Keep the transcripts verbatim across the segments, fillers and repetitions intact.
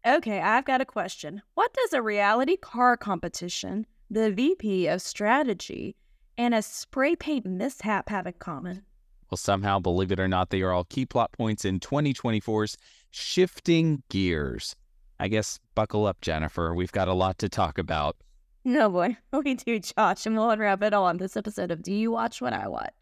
Okay, I've got a question. What does a reality car competition, the V P of strategy, and a spray paint mishap have in common? Well, somehow, believe it or not, they are all key plot points in twenty twenty-four's Shifting Gears. I guess buckle up, Jennifer. We've got a lot to talk about. No, boy. We do, Josh, and we'll unwrap it all on this episode of Do You Watch What I Watch?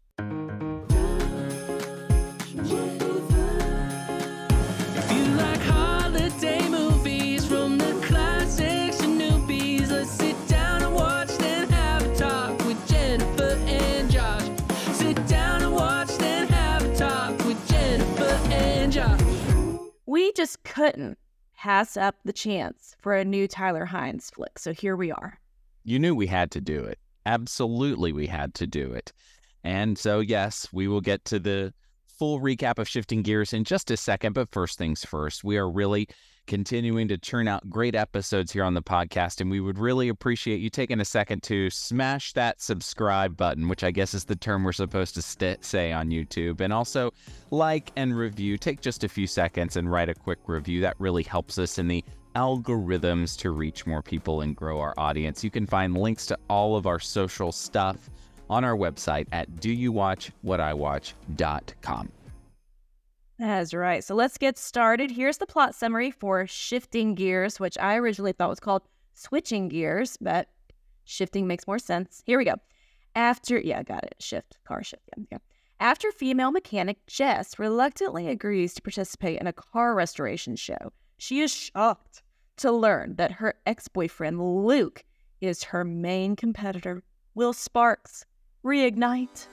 If you like holiday movies from the classics to newbies, let's sit down and watch, then have a talk with Jennifer and Josh. Sit down and watch, then have a talk with Jennifer and Josh. We just couldn't pass up the chance for a new Tyler Hynes flick, so here we are. You knew we had to do it. Absolutely, we had to do it. And so, yes, we will get to the full recap of Shifting Gears in just a second. But first things first, we are really continuing to churn out great episodes here on the podcast. And we would really appreciate you taking a second to smash that subscribe button, which I guess is the term we're supposed to st- say on YouTube. And also like and review. Take just a few seconds and write a quick review. That really helps us in the algorithms to reach more people and grow our audience. You can find links to all of our social stuff on our website at do you watch what I watch dot com. That's right. So let's get started. Here's the plot summary for Shifting Gears, which I originally thought was called Switching Gears, but shifting makes more sense. Here we go. After, yeah, got it. Shift, car shift. Yeah, yeah. After female mechanic Jess reluctantly agrees to participate in a car restoration show, she is shocked to learn that her ex-boyfriend Luke is her main competitor. Will Sparks reignite?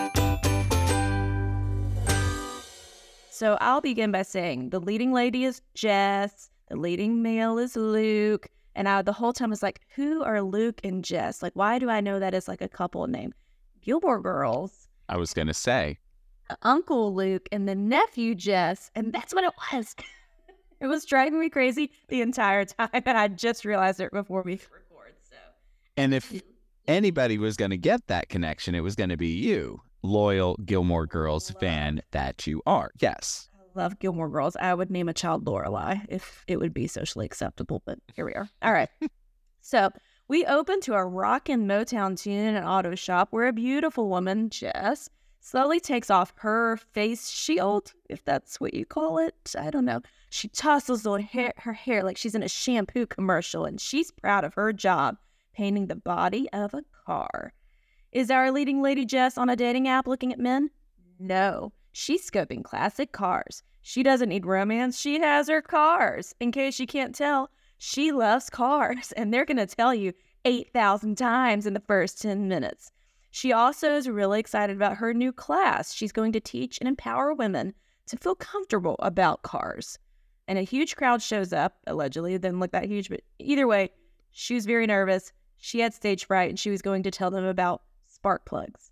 So I'll begin by saying the leading lady is Jess, the leading male is Luke, and I the whole time was like, who are Luke and Jess? Like, why do I know that is like a couple name? Gilmore Girls. I was going to say. Uncle Luke and the nephew Jess, and that's what it was. It was driving me crazy the entire time, and I just realized it before we record. So, and if anybody was going to get that connection, it was going to be you, loyal Gilmore Girls fan that you are. Yes. I love Gilmore Girls. I would name a child Lorelai if it would be socially acceptable, but here we are. All right. So we open to a rock and Motown tune in an auto shop where a beautiful woman, Jess, slowly takes off her face shield, if that's what you call it. I don't know. She tousles her hair, her hair like she's in a shampoo commercial, and she's proud of her job painting the body of a car. Is our leading lady Jess on a dating app looking at men? No. She's scoping classic cars. She doesn't need romance. She has her cars. In case you can't tell, she loves cars, and they're going to tell you eight thousand times in the first ten minutes. She also is really excited about her new class. She's going to teach and empower women to feel comfortable about cars. And a huge crowd shows up, allegedly. It didn't look that huge, but either way, she was very nervous. She had stage fright, and she was going to tell them about spark plugs.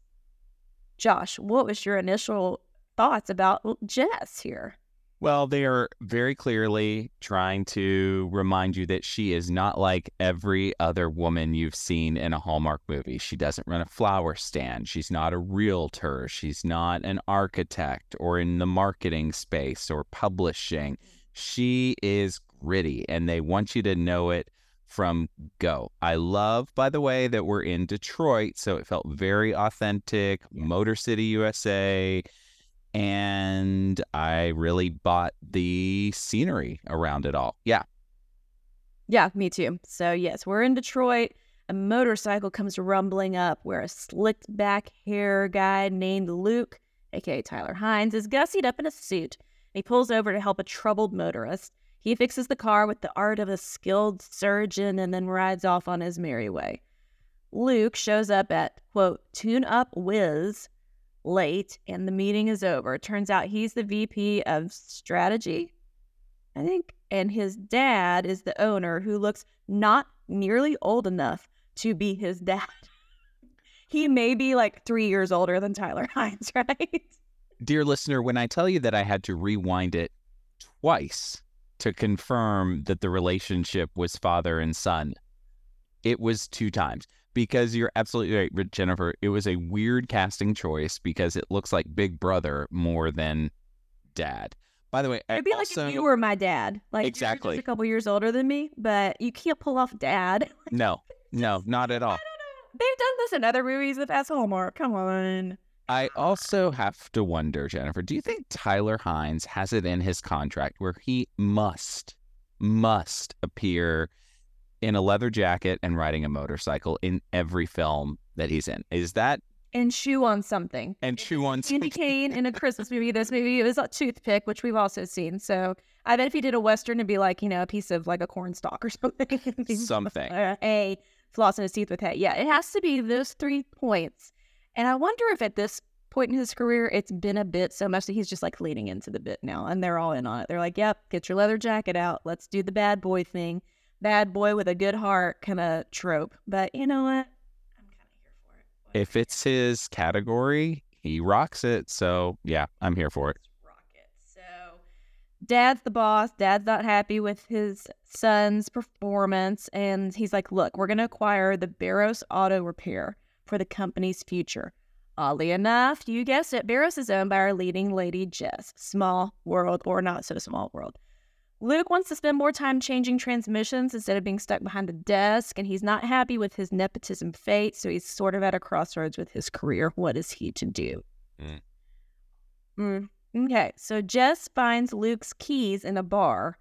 Josh, what was your initial thoughts about Jess here? Well, they are very clearly trying to remind you that she is not like every other woman you've seen in a Hallmark movie. She doesn't run a flower stand. She's not a realtor. She's not an architect or in the marketing space or publishing. She is gritty, and they want you to know it from go. I love, by the way, that we're in Detroit, so it felt very authentic, Motor City, U S A, and I really bought the scenery around it all. Yeah. Yeah, me too. So yes, we're in Detroit. A motorcycle comes rumbling up where a slicked back hair guy named Luke, aka Tyler Hynes, is gussied up in a suit. He pulls over to help a troubled motorist. He fixes the car with the art of a skilled surgeon and then rides off on his merry way. Luke shows up at, quote, Tune Up Wiz late, and the meeting is over. It turns out he's the V P of strategy, I think, and his dad is the owner, who looks not nearly old enough to be his dad. He may be like three years older than Tyler Hynes, right? Dear listener, when I tell you that I had to rewind it twice to confirm that the relationship was father and son, it was two times. Because you're absolutely right, Jennifer. It was a weird casting choice because it looks like Big Brother more than Dad. By the way, I It'd be like also if you were my dad. Like, you're Exactly. just a couple years older than me, but you can't pull off dad. no, no, not at all. They've done this in other movies with as Hallmark. Come on. I also have to wonder, Jennifer, do you think Tyler Hines has it in his contract where he must, must appear in a leather jacket and riding a motorcycle in every film that he's in? Is that And chew on something. and chew on Candy cane in a Christmas movie. This movie it was a toothpick, which we've also seen. So I bet if he did a Western, it'd be like, you know, a piece of like a corn stalk or something. something? Uh, a flossing his teeth with that. Yeah, it has to be those three points. And I wonder if at this point in his career, it's been a bit so much that he's just like leaning into the bit now. And they're all in on it. They're like, yep, get your leather jacket out. Let's do the bad boy thing. Bad boy with a good heart kind of trope. But you know what? I'm kind of here for it. If it's his category, he rocks it. So yeah, I'm here for it. Rock it. So dad's the boss. Dad's not happy with his son's performance. And he's like, look, we're going to acquire the Barros Auto Repair for the company's future. Oddly enough, you guessed it, Barros is owned by our leading lady, Jess. Small world or not so small world. Luke wants to spend more time changing transmissions instead of being stuck behind a desk, and he's not happy with his nepotism fate, so he's sort of at a crossroads with his career. What is he to do? Mm. Mm. Okay, so Jess finds Luke's keys in a bar,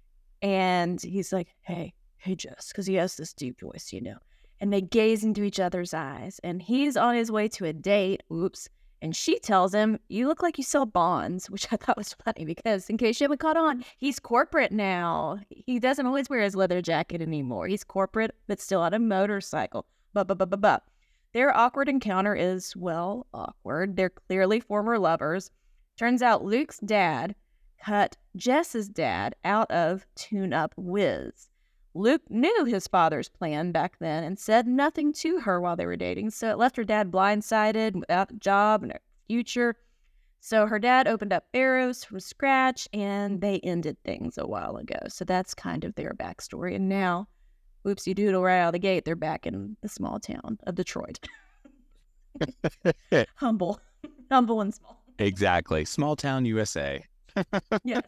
and he's like, hey, hey, Jess, because he has this deep voice, you know. And they gaze into each other's eyes, and he's on his way to a date. Oops. And she tells him, you look like you sell bonds, which I thought was funny because, in case you haven't caught on, he's corporate now. He doesn't always wear his leather jacket anymore. He's corporate, but still on a motorcycle. But, but, but, but, but. Their awkward encounter is, well, awkward. They're clearly former lovers. Turns out Luke's dad cut Jess's dad out of Tune-Up Wiz. Luke knew his father's plan back then and said nothing to her while they were dating, so it left her dad blindsided, without a job and a future. So her dad opened up Barros from scratch, and they ended things a while ago. So that's kind of their backstory. And now, whoopsie doodle, right out of the gate, they're back in the small town of Detroit. Humble. Humble and small. Exactly. Small town U S A. Yes.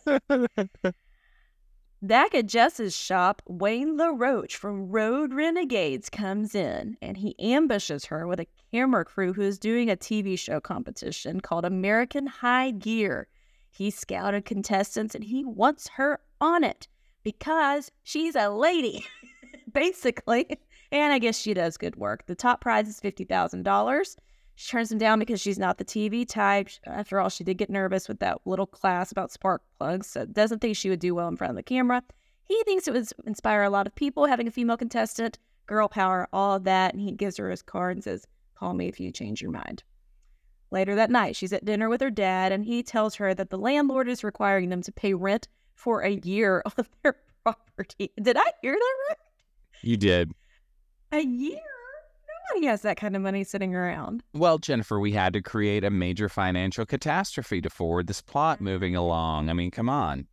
Back at Jess's shop, Wayne LaRoche from Road Renegades comes in, and he ambushes her with a camera crew who is doing a T V show competition called American High Gear. He scouted contestants, and he wants her on it because she's a lady, basically. And I guess she does good work. The top prize is fifty thousand dollars. She turns him down because she's not the T V type. After all, she did get nervous with that little class about spark plugs, so doesn't think she would do well in front of the camera. He thinks it would inspire a lot of people, having a female contestant, girl power, all of that, and he gives her his card and says, call me if you change your mind. Later that night, she's at dinner with her dad, and he tells her that the landlord is requiring them to pay rent for a year of their property. Did I hear that right? You did. A year? Nobody has that kind of money sitting around. Well, Jennifer, we had to create a major financial catastrophe to forward this plot moving along. I mean, come on.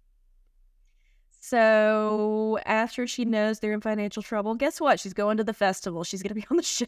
So after she knows they're in financial trouble, guess what? She's going to the festival. She's going to be on the show.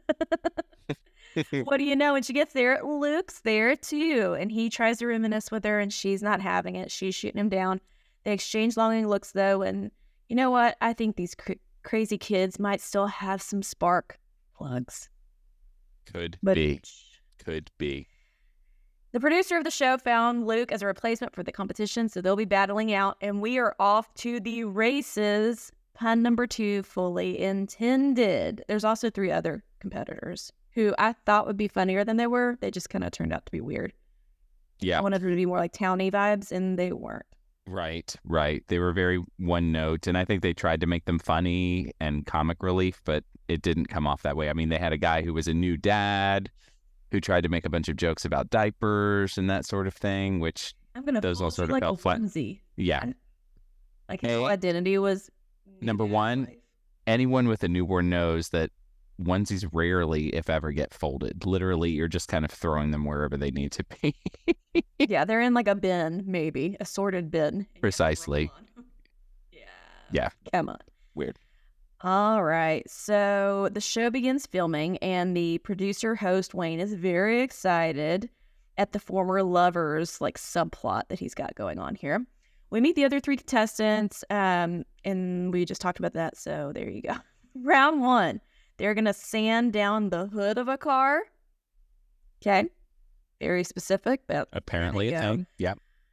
What do you know? When she gets there, Luke's there too. And he tries to reminisce with her, and she's not having it. She's shooting him down. They exchange longing looks, though. And you know what? I think these cr- crazy kids might still have some spark plugs. Could But be. Could be. the producer of the show found Luke as a replacement for the competition, so they'll be battling out, and we are off to the races. Pun number two, fully intended. There's also three other competitors who I thought would be funnier than they were. They just kind of turned out to be weird. Yeah. I wanted them to be more like towny vibes, and they weren't. Right, right. They were very one note, and I think they tried to make them funny and comic relief, but it didn't come off that way. I mean, they had a guy who was a new dad who tried to make a bunch of jokes about diapers and that sort of thing, which I'm gonna those all fold you sort of like fell a flat. onesie. Yeah. Like his Hey. whole identity was Number new one, life. Anyone with a newborn knows that onesies rarely, if ever, get folded. Literally, you're just kind of throwing them wherever they need to be. Yeah, they're in like a bin, maybe a sorted bin. And you have to Precisely. roll on. Yeah. Yeah. Come on. Weird. All right. So the show begins filming, and the producer host, Wayne, is very excited. at the former lover's like subplot that he's got going on here. We meet the other three contestants, um, and we just talked about that, so there you go. Round one, they're going to sand down the hood of a car. Okay. Very specific, but Apparently it's own. Yeah.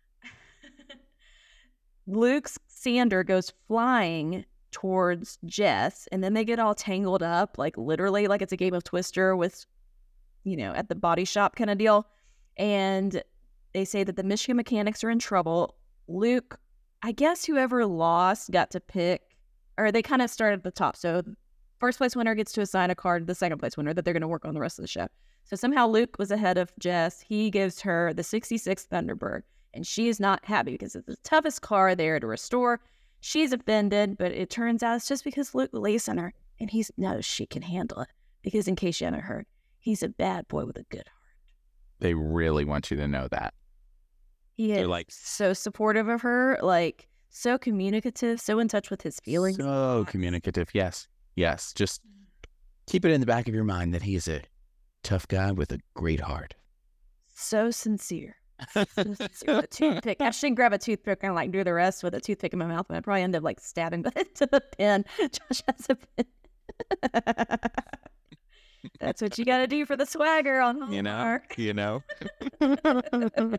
Luke's sander goes flying towards Jess, and then they get all tangled up, like literally like it's a game of Twister with, you know, at the body shop kind of deal. And they say that the Michigan mechanics are in trouble. Luke, I guess whoever lost got to pick, or they kind of started at the top. So first place winner gets to assign a card to the second place winner that they're going to work on the rest of the show. So somehow Luke was ahead of Jess. He gives her the sixty-six Thunderbird, and she is not happy because it's the toughest car there to restore. She's offended, but it turns out it's just because Luke believes in her, and he knows she can handle it. Because in case you haven't heard, he's a bad boy with a good heart. They really want you to know that. He is They're like- so supportive of her, like so communicative, so in touch with his feelings. So communicative. Yes. Yes. Just keep it in the back of your mind that he is a tough guy with a great heart. So sincere. So sincere with a toothpick. I shouldn't grab a toothpick and like do the rest with a toothpick in my mouth, but I'd probably end up like stabbing it to the pen. Josh has a pen. That's what you got to do for the swagger on Hallmark. You know, you know.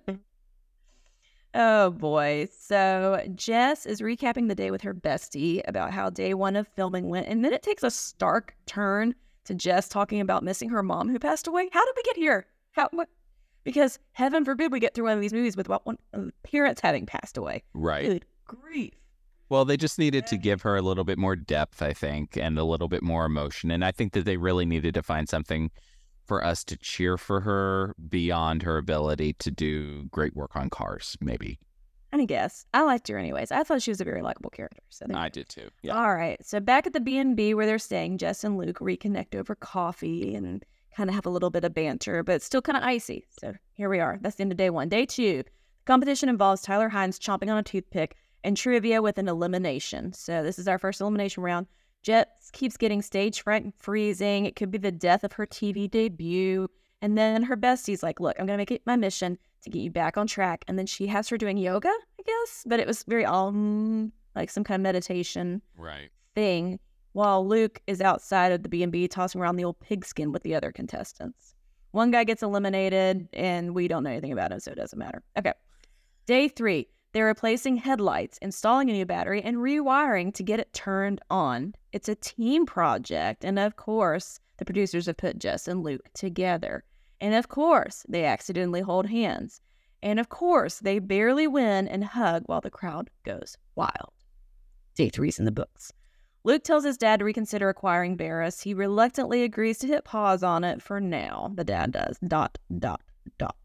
Oh boy. So Jess is recapping the day with her bestie about how day one of filming went. And then it takes a stark turn to Jess talking about missing her mom who passed away. How did we get here? How? What? Because heaven forbid we get through one of these movies with one of the parents having passed away. Right. Good grief. Well, they just needed to give her a little bit more depth, I think, and a little bit more emotion. And I think that they really needed to find something for us to cheer for her beyond her ability to do great work on cars, maybe. I guess. I liked her anyways. I thought she was a very likable character. So there I you did too. go. Yeah. All right. So back at the B and B where they're staying, Jess and Luke reconnect over coffee and kind of have a little bit of banter, but it's still kind of icy. So here we are. That's the end of day one. Day two, the competition involves Tyler Hines chomping on a toothpick and trivia with an elimination. So this is our first elimination round. Jess keeps getting stage fright and freezing. It could be the death of her T V debut. And then her bestie's like, look, I'm going to make it my mission to get you back on track. And then she has her doing yoga, I guess. But it was very, um, like some kind of meditation Right. thing, while Luke is outside of the B and B tossing around the old pigskin with the other contestants. One guy gets eliminated, and we don't know anything about him, so it doesn't matter. Okay. Day three, they're replacing headlights, installing a new battery, and rewiring to get it turned on. It's a team project, and of course, the producers have put Jess and Luke together. And of course, they accidentally hold hands. And of course, they barely win and hug while the crowd goes wild. Day three's in the books. Luke tells his dad to reconsider acquiring Barris. He reluctantly agrees to hit pause on it for now. The dad does. Dot, dot, dot.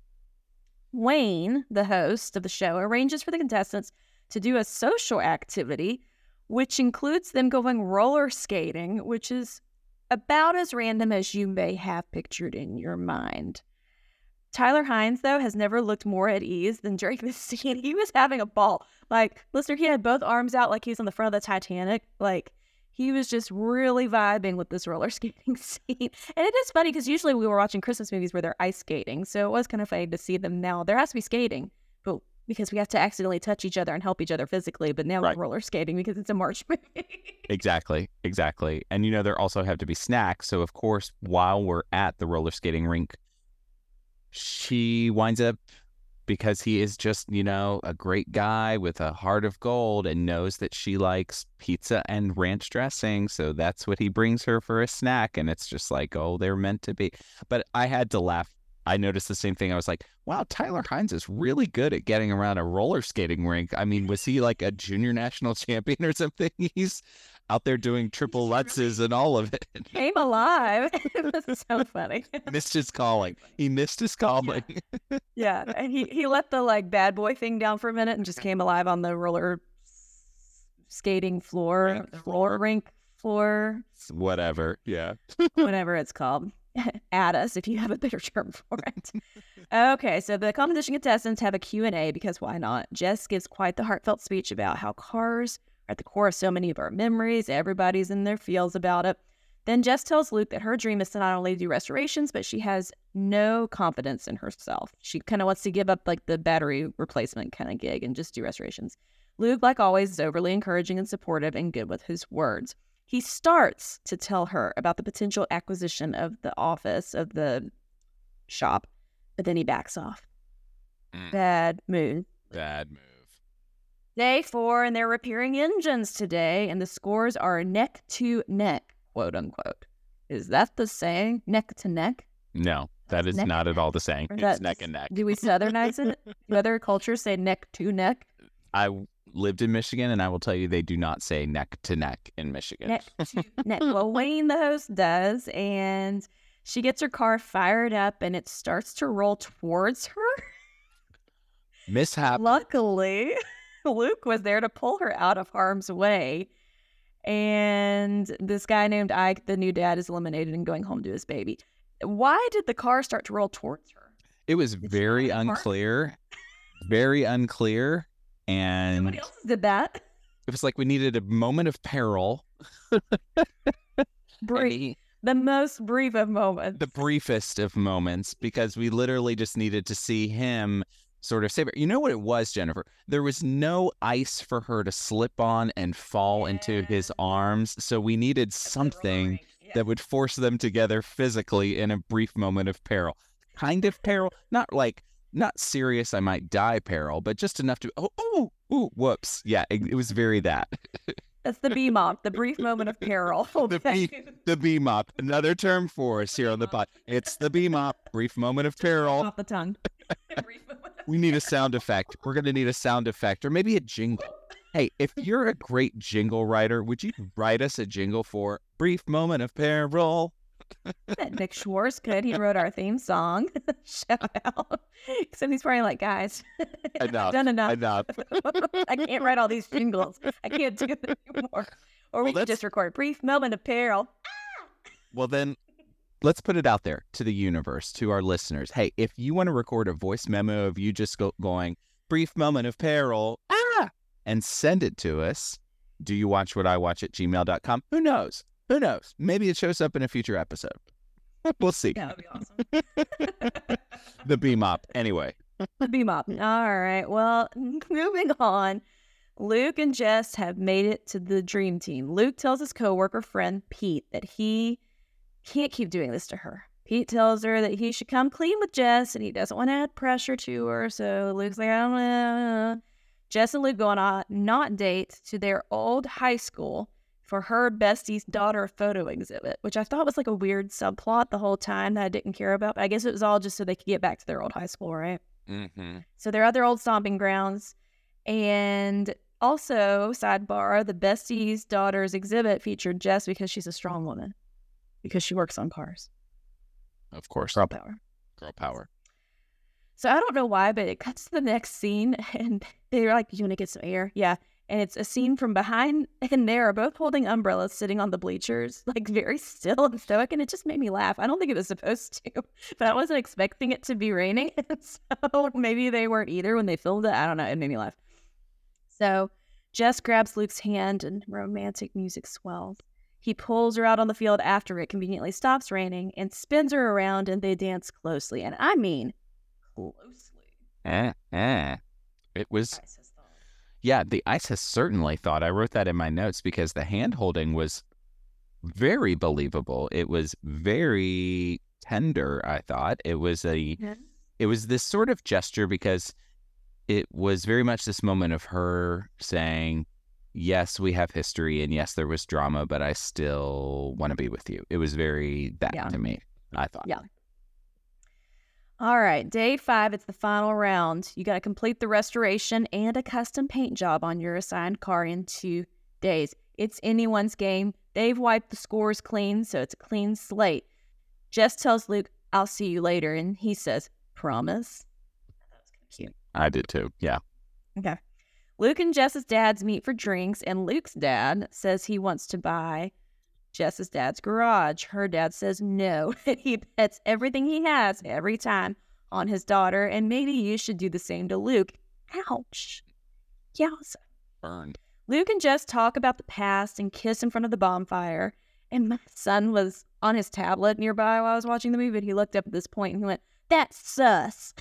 Wayne, the host of the show, arranges for the contestants to do a social activity, which includes them going roller skating, which is about as random as you may have pictured in your mind. Tyler Hines, though, has never looked more at ease than during this scene. He was having a ball. Like, listener, he had both arms out like he was on the front of the Titanic. Like, he was just really vibing with this roller skating scene. And it is funny because usually we were watching Christmas movies where they're ice skating. So it was kind of funny to see them now. There has to be skating, but because we have to accidentally touch each other and help each other physically. But now Right. we're roller skating because it's a March movie. Exactly. Exactly. And, you know, there also have to be snacks. So, of course, while we're at the roller skating rink, she winds up, because he is just, you know, a great guy with a heart of gold and knows that she likes pizza and ranch dressing. So that's what he brings her for a snack. And it's just like, oh, they're meant to be. But I had to laugh. I noticed the same thing. I was like, wow, Tyler Hines is really good at getting around a roller skating rink. I mean, was he like a junior national champion or something? He's out there doing triple lutzes and all of it. Came alive. It was so funny. Missed his calling. He missed his calling. Yeah, and he, he let the like bad boy thing down for a minute and just came alive on the roller skating floor, Rink the floor. roller rink floor, Whatever. Yeah. whatever it's called. Add us if you have a better term for it. Okay, so the competition contestants have a Q and A because why not? Jess gives quite the heartfelt speech about how cars are at the core of so many of our memories. Everybody's in their feels about it. Then Jess tells Luke that her dream is to not only do restorations, but she has no confidence in herself. She kind of wants to give up like the battery replacement kind of gig and just do restorations. Luke, like always, is overly encouraging and supportive and good with his words. He starts to tell her about the potential acquisition of the office of the shop, but then he backs off. Mm. Bad move. Bad move. Day four, and they're repairing engines today, and the scores are neck to neck, quote unquote. Is that the saying? Neck to neck? No, that is Neck not and at all the saying. Or It's that's- neck and neck. Do we southernize it? Do other cultures say neck to neck? I lived in Michigan, and I will tell you they do not say neck to neck in Michigan. Neck to neck. Well, Wayne, the host, does, and she gets her car fired up, and it starts to roll towards her. Mishap. Luckily, Luke was there to pull her out of harm's way. And this guy named Ike, the new dad, is eliminated and going home to his baby. Why did the car start to roll towards her? It was Did she very have a car? unclear. Very unclear. And Nobody else did that. it was like we needed a moment of peril. Brief. The most brief of moments. The briefest of moments, because we literally just needed to see him sort of save her. You know what it was, Jennifer? There was no ice for her to slip on and fall into his Yeah. arms. So we needed something Yeah. that would force them together physically in a brief moment of peril. Kind of peril, not like, not serious, I might die peril, but just enough to, oh, oh, oh, whoops. Yeah, it, it was very that. That's the B M O P, the brief moment of peril. The B- The B M O P, another term for us here on the pod. It's the B M O P, brief moment of peril. Off the tongue. Brief moment of We need a sound effect. We're going to need a sound effect or maybe a jingle. Hey, if you're a great jingle writer, would you write us a jingle for brief moment of peril? that Nick Schwartz could. He wrote our theme song. Shout out. Except he's probably like, guys, I've Enough. done enough. Enough. I can't write all these jingles. I can't do it anymore. Or we Well, could that's- just record brief moment of peril. Well, then let's put it out there to the universe, to our listeners. Hey, if you want to record a voice memo of you just go- going, brief moment of peril, ah, and send it to us, do you watch what I watch at gmail dot com? Who knows? Who knows? Maybe it shows up in a future episode. We'll see. That would be awesome. The B M O P. Anyway. B M O P. All right. Well, moving on. Luke and Jess have made it to the dream team. Luke tells his coworker friend Pete that he can't keep doing this to her. Pete tells her that he should come clean with Jess and he doesn't want to add pressure to her. So Luke's like, I don't know. Jess and Luke go on a not date to their old high school for her bestie's daughter photo exhibit, which I thought was like a weird subplot the whole time that I didn't care about. But I guess it was all just so they could get back to their old high school, right? Mm-hmm. So they're at their old stomping grounds. And also, sidebar, the bestie's daughter's exhibit featured Jess because she's a strong woman, because she works on cars. Of course. Girl power. Girl power. So I don't know why, but it cuts to the next scene and they're like, you want to get some air? Yeah. And it's a scene from behind, and they are both holding umbrellas sitting on the bleachers, like very still and stoic. And it just made me laugh. I don't think it was supposed to, but I wasn't expecting it to be raining. So maybe they weren't either when they filmed it. I don't know. It made me laugh. So Jess grabs Luke's hand and romantic music swells. He pulls her out on the field after it conveniently stops raining and spins her around, and they dance closely. And I mean closely. Eh, eh. It was, Ice has thawed. yeah, the ice has certainly thawed. I wrote that in my notes because the hand holding was very believable. It was very tender, I thought. It was a, Yeah. it was this sort of gesture because it was very much this moment of her saying, yes, we have history and yes, there was drama, but I still want to be with you. It was very that Yeah. to me, I thought. Yeah. All right, day five, it's the final round. You got to complete the restoration and a custom paint job on your assigned car in two days. It's anyone's game. They've wiped the scores clean, so it's a clean slate. Jess tells Luke, I'll see you later, and he says, promise? I thought it was kind of cute. I did too. Yeah. Okay. Luke and Jess's dads meet for drinks, and Luke's dad says he wants to buy Jess's dad's garage. Her dad says no, and he bets everything he has every time on his daughter, and maybe you should do the same to Luke. Ouch. Yowza. Burned. Luke and Jess talk about the past and kiss in front of the bonfire, And my son was on his tablet nearby while I was watching the movie, and he looked up at this point and he went, "That's sus."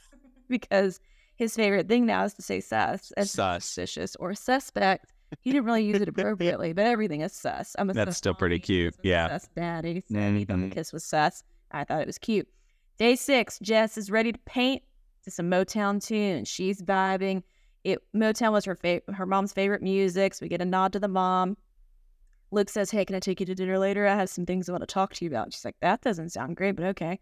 Because his favorite thing now is to say sus as Sus. suspicious or suspect. He didn't really use it appropriately, but everything is sus. I'm a That's sus still pretty mommy, cute, I'm a yeah. Sus daddy. So he thought the Mhm. kiss was sus. I thought it was cute. Day six, Jess is ready to paint to some Motown tune. She's vibing. It Motown was her fa- her mom's favorite music, so we get a nod to the mom. Luke says, "Hey, can I take you to dinner later? I have some things I want to talk to you about." She's like, "That doesn't sound great, but okay."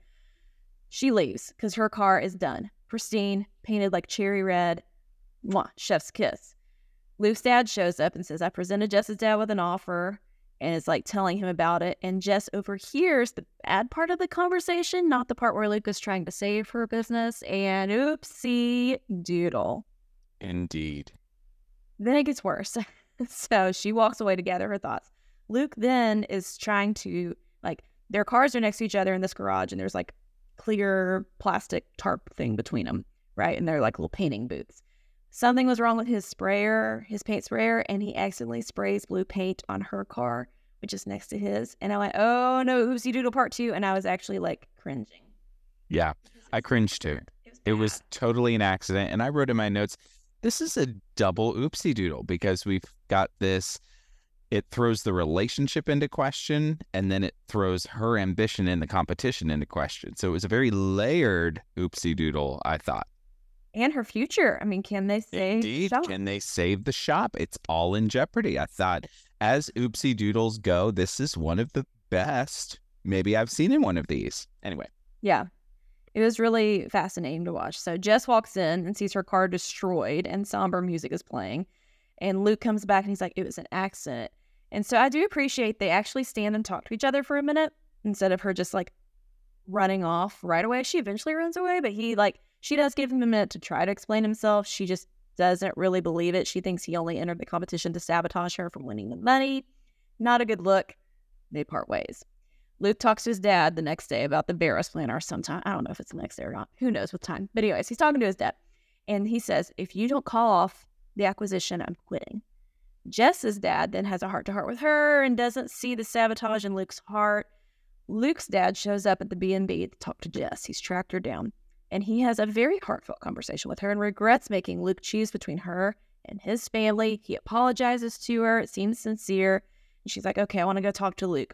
She leaves because her car is done. Pristine, painted like cherry red. Mwah, chef's kiss. Luke's dad shows up and says, "I presented Jess's dad with an offer," and is like telling him about it. And Jess overhears the bad part of the conversation, not the part where Luke is trying to save her business. And oopsie doodle. Indeed. Then it gets worse. So she walks away to gather her thoughts. Luke then is trying to, like, their cars are next to each other in this garage, and there's like clear plastic tarp thing between them, right? And they're like little painting booths. Something was wrong with his sprayer, his paint sprayer, and he accidentally sprays blue paint on her car, which is next to his. And I went, "Oh no, oopsie doodle part two." And I was actually like cringing. Yeah, I cringed too. It was totally an accident. And I wrote in my notes, this is a double oopsie doodle because we've got this, it throws the relationship into question, and then it throws her ambition and the competition into question. So it was a very layered oopsie doodle, I thought. And her future. I mean, can they save Indeed. Shaw? Can they save the shop? It's all in jeopardy. I thought, as oopsie doodles go, this is one of the best maybe I've seen in one of these. Anyway. Yeah. It was really fascinating to watch. So Jess walks in and sees her car destroyed and somber music is playing. And Luke comes back and he's like, "It was an accident." And so I do appreciate they actually stand and talk to each other for a minute instead of her just like running off right away. She eventually runs away, but he like, she does give him a minute to try to explain himself. She just doesn't really believe it. She thinks he only entered the competition to sabotage her from winning the money. Not a good look. They part ways. Luke talks to his dad the next day about the Barris plan, or sometime. I don't know if it's the next day or not. Who knows with time. But anyways, he's talking to his dad. And he says, "If you don't call off the acquisition, I'm quitting." Jess's dad then has a heart-to-heart with her and doesn't see the sabotage in Luke's heart. Luke's dad shows up at the B and B to talk to Jess. He's tracked her down. And he has a very heartfelt conversation with her and regrets making Luke choose between her and his family. He apologizes to her. It seems sincere. And she's like, "Okay, I want to go talk to Luke."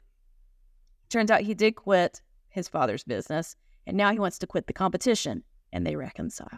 Turns out he did quit his father's business, and now he wants to quit the competition, and they reconcile.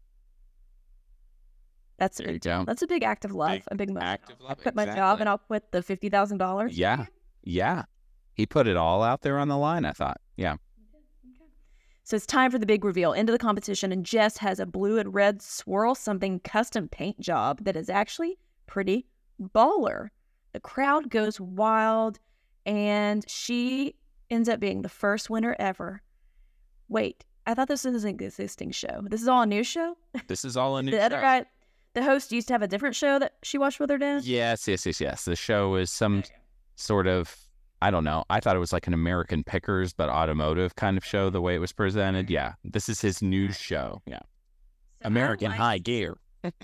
That's There you a, go. that's a big act of love, Big a big moment. act of love, I quit my job, exactly. and I'll quit the fifty thousand dollars. Yeah. Yeah. He put it all out there on the line, I thought. Yeah. So it's time for the big reveal. Into the competition, and Jess has a blue and red swirl something custom paint job that is actually pretty baller. The crowd goes wild, and she ends up being the first winner ever. Wait, I thought this was an existing show. This is all a new show? This is all a new The other show. guy, the host used to have a different show that she watched with her dad? Yes, yes, yes, yes. The show is some sort of, I don't know. I thought it was like an American Pickers, but automotive kind of show, the way it was presented. Yeah. This is his new show. Yeah. So American I High liked- Gear.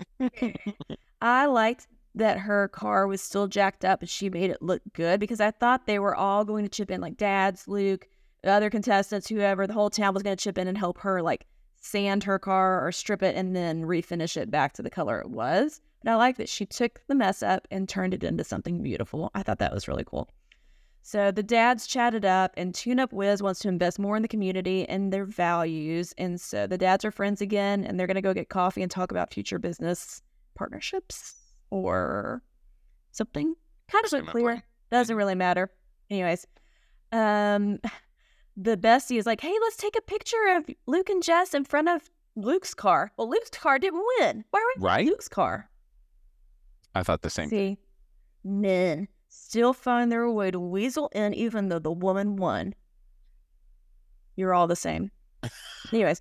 I liked that her car was still jacked up and she made it look good because I thought they were all going to chip in, like Dad's, Luke, the other contestants, whoever, the whole town was going to chip in and help her like sand her car or strip it and then refinish it back to the color it was. But I like that she took the mess up and turned it into something beautiful. I thought that was really cool. So the dads chatted up, and Tune Up Wiz wants to invest more in the community and their values. And so the dads are friends again, and they're going to go get coffee and talk about future business partnerships or something. Kind of unclear. Presumably. Doesn't really matter. Anyways, um, the bestie is like, "Hey, let's take a picture of Luke and Jess in front of Luke's car." Well, Luke's car didn't win. Why were we Right? Luke's car? I thought the same. See, men still find their way to weasel in even though the woman won. You're all the same. Anyways.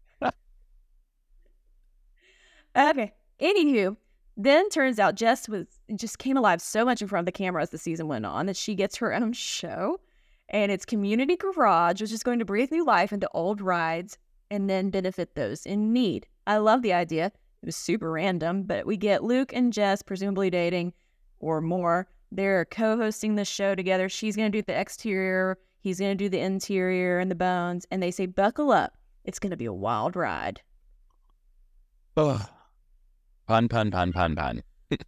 Okay. Anywho, then turns out Jess was just came alive so much in front of the camera as the season went on that she gets her own show. And it's Community Garage, which is going to breathe new life into old rides and then benefit those in need. I love the idea. It was super random, but we get Luke and Jess presumably dating or more. They're co-hosting the show together. She's going to do the exterior. He's going to do the interior and the bones. And they say, buckle up. It's going to be a wild ride. Oh, pun, pun, pun, pun, pun.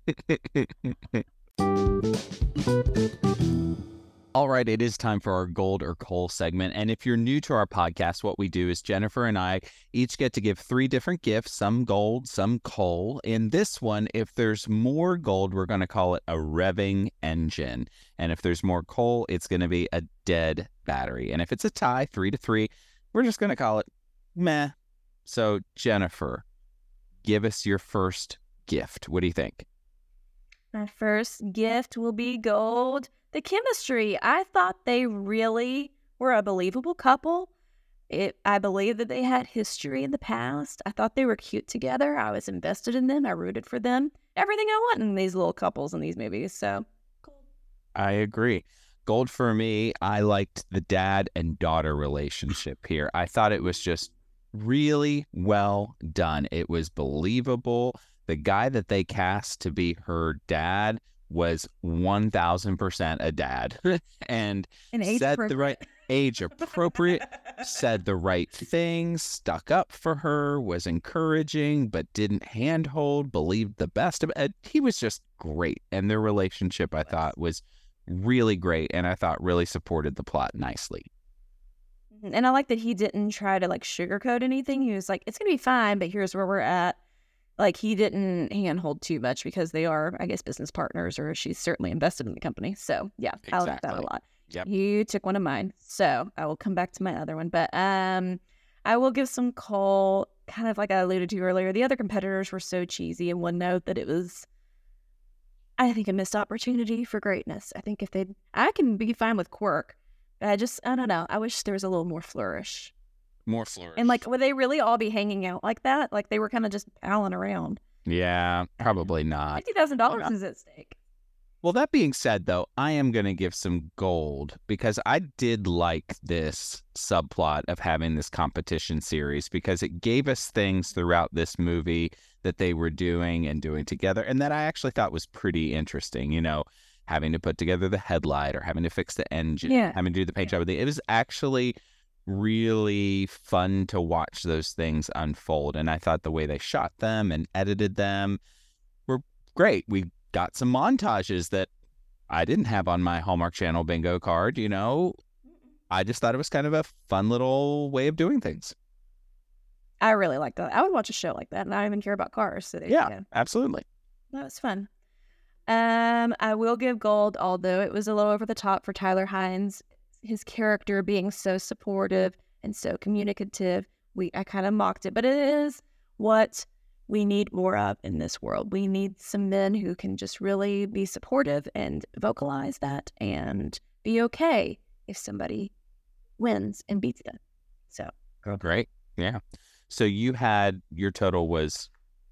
All right, it is time for our gold or coal segment. And if you're new to our podcast, what we do is Jennifer and I each get to give three different gifts, some gold, some coal. In this one, if there's more gold, we're going to call it a revving engine. And if there's more coal, it's going to be a dead battery. And if it's a tie, three to three, we're just going to call it meh. So, Jennifer, give us your first gift. What do you think? My first gift will be gold. The chemistry. I thought they really were a believable couple. It, I believe that they had history in the past. I thought they were cute together. I was invested in them. I rooted for them. Everything I want in these little couples in these movies. So, gold. I agree. Gold for me, I liked the dad and daughter relationship here. I thought it was just really well done. It was believable. The guy that they cast to be her dad was one thousand percent a dad and said the right age appropriate, said the right things, stuck up for her, was encouraging, but didn't handhold, believed the best of it. He was just great. And their relationship, I thought, was really great. And I thought really supported the plot nicely. And I like that he didn't try to like sugarcoat anything. He was like, it's going to be fine, but here's where we're at. Like, he didn't handhold too much because they are, I guess, business partners, or she's certainly invested in the company. So, yeah, I like that a Exactly. lot. Yep. You took one of mine. So, I will come back to my other one. But um, I will give some coal, kind of like I alluded to earlier. The other competitors were so cheesy in one note that it was, I think, a missed opportunity for greatness. I think if they, I can be fine with quirk, but I just, I don't know. I wish there was a little more flourish. More flourish. And like, would they really all be hanging out like that? Like, they were kind of just palling around. Yeah, probably not. fifty thousand dollars is at stake. Well, that being said, though, I am going to give some gold because I did like this subplot of having this competition series because it gave us things throughout this movie that they were doing and doing together and that I actually thought was pretty interesting. You know, having to put together the headlight or having to fix the engine, Yeah. having to do the paint job. It was actually really fun to watch those things unfold. And I thought the way they shot them and edited them were great. We got some montages that I didn't have on my Hallmark Channel bingo card, you know. I just thought it was kind of a fun little way of doing things. I really like that. I would watch a show like that, and I don't even care about cars. So there Yeah, you go. absolutely. That was fun. Um, I will give gold, although it was a little over the top for Tyler Hines. His character being so supportive and so communicative. We I kind of mocked it, but it is what we need more of in this world. We need some men who can just really be supportive and vocalize that and be okay if somebody wins and beats them. So, Great. Yeah. So you had, your total was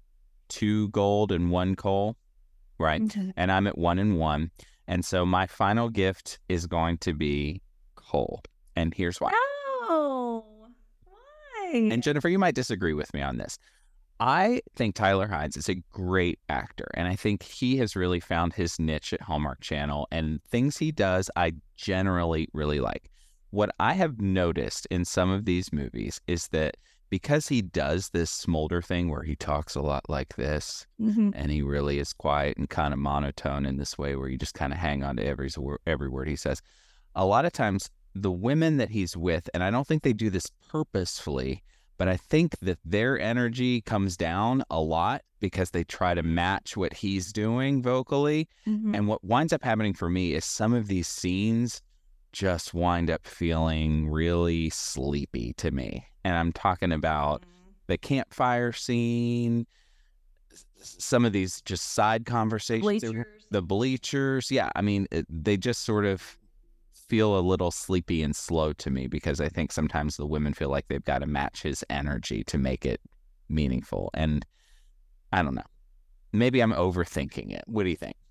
two gold and one coal, right? Mhm. And I'm at one and one. And so my final gift is going to be coal. And here's why. Oh, why? And Jennifer, you might disagree with me on this. I think Tyler Hines is a great actor, and I think he has really found his niche at Hallmark Channel, and things he does, I generally really like. What I have noticed in some of these movies is that because he does this smolder thing where he talks a lot like this, Mhm. and he really is quiet and kind of monotone in this way where you just kind of hang on to every, every word he says, a lot of times the women that he's with, and I don't think they do this purposefully, but I think that their energy comes down a lot because they try to match what he's doing vocally. Mhm. And what winds up happening for me is some of these scenes just wind up feeling really sleepy to me. And I'm talking about the campfire scene, s- some of these just side conversations, Bleachers. the bleachers. Yeah, I mean, it, they just sort of feel a little sleepy and slow to me because I think sometimes the women feel like they've got to match his energy to make it meaningful. And I don't know. Maybe I'm overthinking it. What do you think?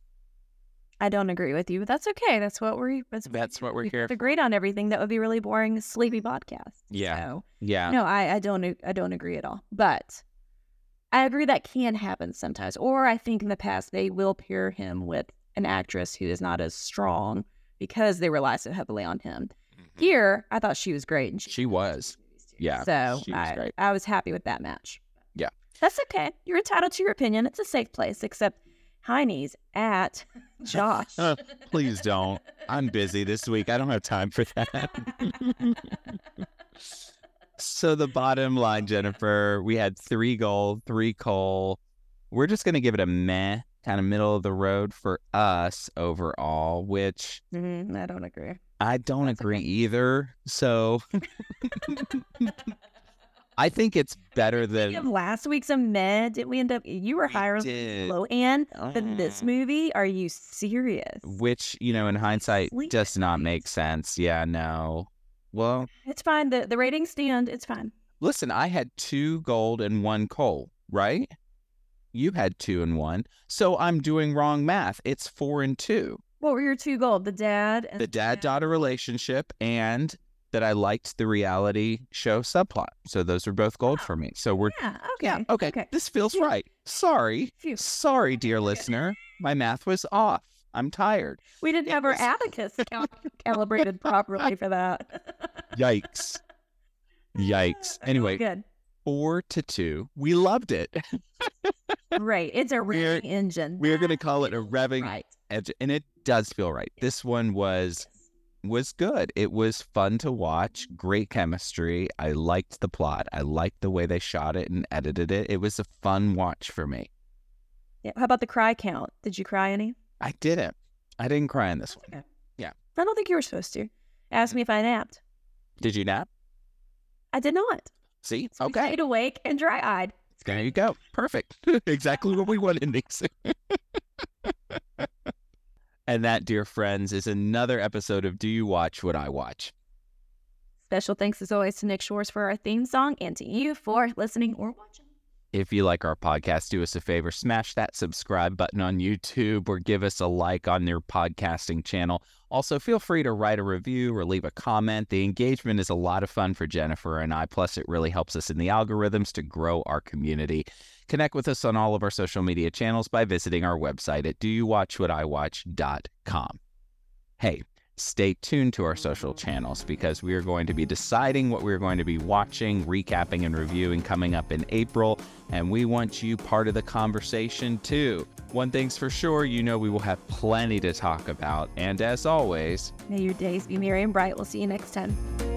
I don't agree with you, but that's okay. That's what we're. That's, That's what we're if here we for. agreed on everything. That would be really boring, sleepy podcast. Yeah. So, Yeah. no, I, I don't. ag- I don't agree at all. But I agree that can happen sometimes. Or I think in the past they will pair him with an actress who is not as strong because they rely so heavily on him. Here, I thought she was great. And she, She was. Yeah. so she was I, great. I was happy with that match. Yeah. That's okay. You're entitled to your opinion. It's a safe place, except Heine's at Josh. Uh, please don't. I'm busy this week. I don't have time for that. So the bottom line, Jennifer, we had three gold, three coal. We're just going to give it a meh, kind of middle of the road for us overall, which Mhm, I don't agree. I don't That's agree okay. either. So I think it's better Did we give than last week's a meh? Did we end up? You were We higher did. low end than this Mm. movie. Are you serious? which, you know, in hindsight Sleep does at not night. make sense. Yeah, no. Well, It's fine. The the ratings stand. It's fine. listen, I had two gold and one coal, right? You had two and one. So I'm doing wrong math. It's four and two. What were your two gold? The dad and The dad-daughter relationship and that I liked the reality show subplot. So those are both gold Oh, for me. So we're Yeah. Okay. yeah, okay. This feels Yeah. right. Sorry. Phew. Sorry, dear listener. My math was off. I'm tired. We didn't It have our was- abacus cal- calibrated properly for that. Yikes. Yikes. Anyway, Good. four to two. We loved it. Great. It's a We're- revving engine. We're going to That call it a feels revving right. edge, and it does feel right. This one was was good. It was fun to watch. Great chemistry. I liked the plot. I liked the way they shot it and edited it. It was a fun watch for me. Yeah. How about the cry count? Did you cry any? I didn't. I didn't cry in this one. Okay. Yeah. I don't think you were supposed to. Ask me if I napped. Did you nap? I did not. See? So I Okay. stayed awake and dry-eyed. There you go. Perfect. Exactly what we wanted, Nix. And that, dear friends, is another episode of Do You Watch What I Watch? Special thanks as always to Nick Shores for our theme song and to you for listening or watching. If you like our podcast, do us a favor, smash that subscribe button on YouTube or give us a like on your podcasting channel. Also, feel free to write a review or leave a comment. The engagement is a lot of fun for Jennifer and I, plus it really helps us in the algorithms to grow our community. Connect with us on all of our social media channels by visiting our website at do you watch what I watch dot com. Hey, stay tuned to our social channels because we are going to be deciding what we're going to be watching, recapping, and reviewing coming up in April, and we want you part of the conversation too. One thing's for sure, you know we will have plenty to talk about, and as always, May your days be merry and bright. We'll see you next time.